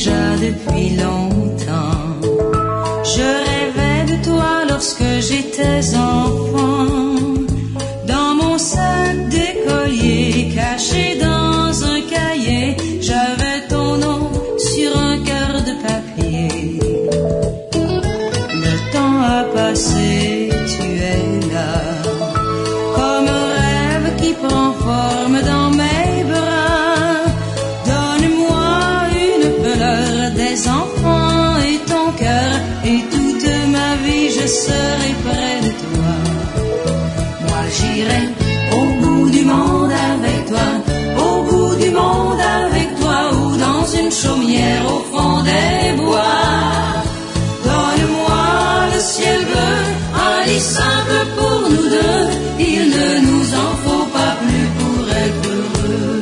déjà depuis longtemps. Je rêvais de toi lorsque j'étais enfant. Dans mon sac d'écolier, caché dans un cahier, j'avais ton nom sur un cœur de papier. Le temps a passé, tu es là, comme un rêve qui prend forme dans mes bras. Donne-moi une fleur, des enfants et ton cœur, et toute ma vie je serai près de toi. Moi j'irai au bout du monde avec toi, au bout du monde avec toi, ou dans une chaumière au fond des bois. Donne-moi le ciel bleu, un lit simple pour nous deux, il ne nous en faut pas plus pour être heureux.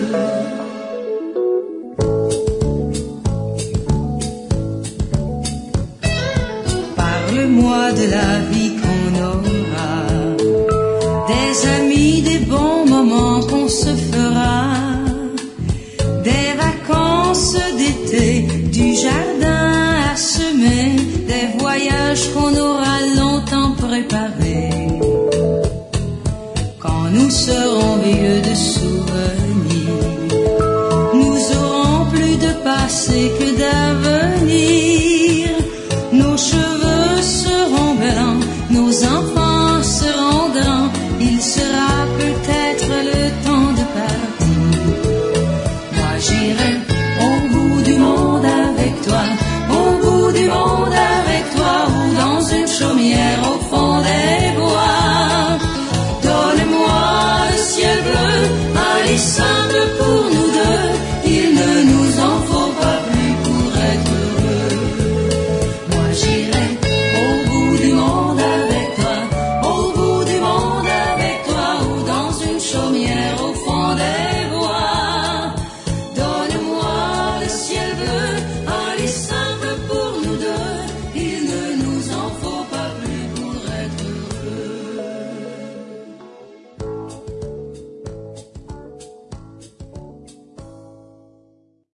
Parle-moi de la vie qu'on aura, des amis, des bons moments qu'on se fera, des vacances d'été, du jardin à semer, des voyages qu'on aura longtemps préparés. Quand nous serons vieux de souvenirs, nous aurons plus de passé que d'avenir. Nos cheveux seront blancs, nos enfants seront grands, il sera peut-être le temps de partir. Moi j'irai au bout du monde avec toi, au bout du monde avec toi, ou dans une chaumière au fond des bois. Donne-moi le ciel bleu, un lit simple